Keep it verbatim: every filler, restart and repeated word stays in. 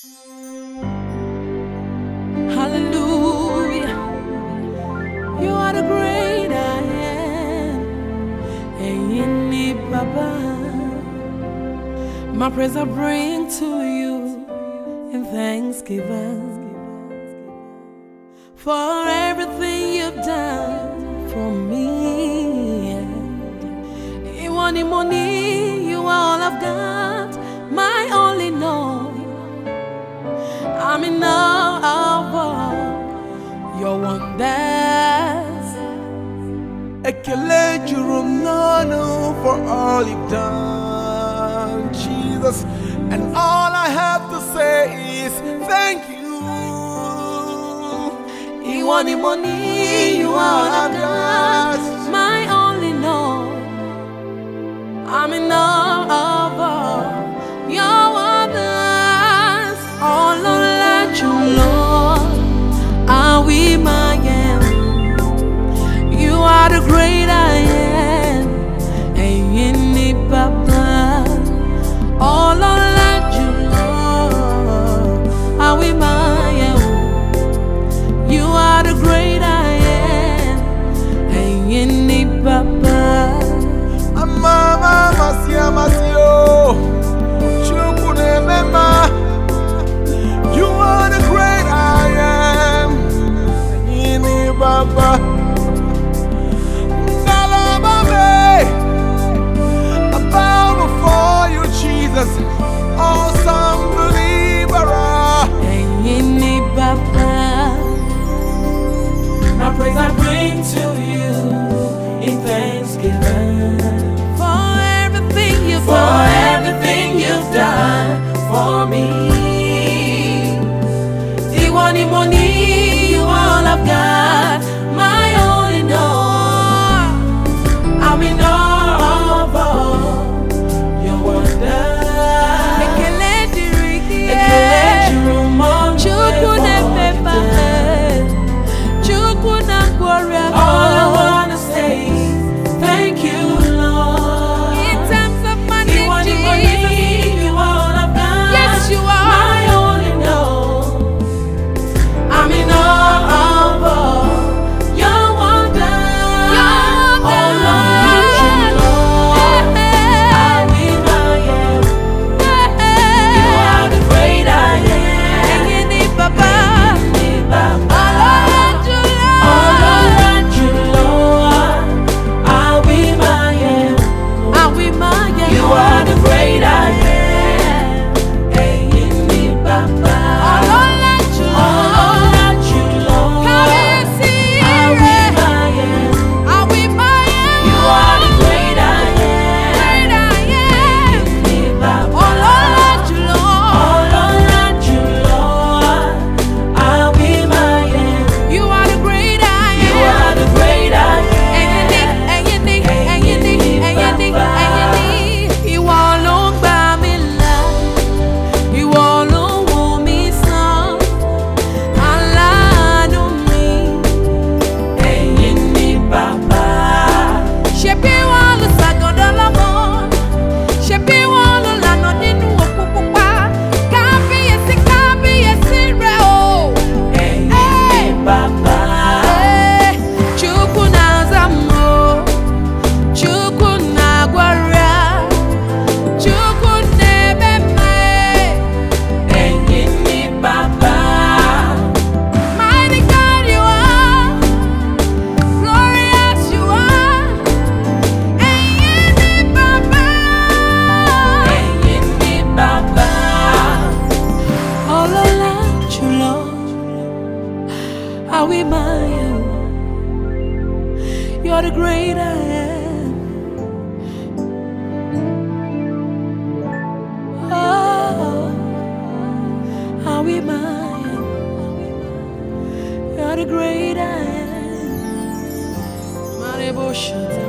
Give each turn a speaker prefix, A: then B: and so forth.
A: Hallelujah. You are the great I am. Eyini Baba. My praise I bring to you in thanksgiving for everything you've done for me. You want the money, you are all I've got, my only know. I'm in awe of all your wonders.
B: Ekele juru m n'ọnụ for all you've done, Jesus. And all I have to say is thank you.
A: You want the money, you are all I've got, my only know. I'm in awe of all your wonders. All of that you, Lord, are we my am. You are the great I am. Eyini Baba. All of that you, Lord, are we my am. You are the great I am. Eyini Baba.
B: Amama masia masio, chukwu na-emema. You are the great I am. Eyini Baba. I bow before you, Jesus, awesome deliverer.
A: Eyini Baba. My praise I bring to you in thanksgiving for everything you've
C: for
A: done,
C: everything you've done for me.
A: You want the money, you all I've got, my only know. I'm in awe of all your wonders. Ekele diri gị,
C: Ekele juru m ọnụ
A: Chukwu
C: for
A: na-efe
C: all
A: mma, Chukwu na-agwọrị agwọ.
C: All I wanna say is thank you, Lord.
A: In terms of money,
C: You want the money, you all I've got.
A: yes, you are.
C: My only know. I'm in awe of all your wonders.
A: Your
C: Oh Lord, you Lord, I will I am. You are the great I am.
A: Eyini Baba.
C: Eyini Baba.
A: All of that you, Lord,
C: All of that you, Lord, I will I am.
A: are we my am.
C: You are the great I am. Eyini Baba.
A: All of that you,
C: All of
A: Lord,
C: that you, Lord,
A: Kábíyèsí
C: I
A: rẹ̀.
C: will I am.
A: Are we my am.
C: You are the great I am.
A: Great I am.
C: Eyini Baba.
A: All of that you, Lord,
C: All of that you, Lord, I will I am.
A: you are the great I am.
C: You are the great I
A: Eyini,
C: am.
A: Eyini, Eyini, Eyini, Eyini. Ìwọ ló ń gbà mí là, ìwọ ló ń wò mí sàn, aláàánú mi.
C: Eyini Baba.
A: Ṣebí wọ́n ló ṣàgàndọ́ lọ́mọ, ṣebí wọ́n ló lànà nínú òkú pupa. Kábíyèsí, kábíyèsí rẹ̀ o.
C: Eyini Baba.
A: Eh, Chukwu na-aza m o, Chukwu na-agwọrịa, Chukwu na-eme mma e.
C: Eyini Baba.
A: Mighty God you are, glorious you are. Eyini Baba.
C: Eyini Baba.
A: Ọlọ́lá jùlọ, àwí máa yẹ wò. You're the great I am. Oh, àwí máa yẹ wò. You're the great I am. Marebo Shata.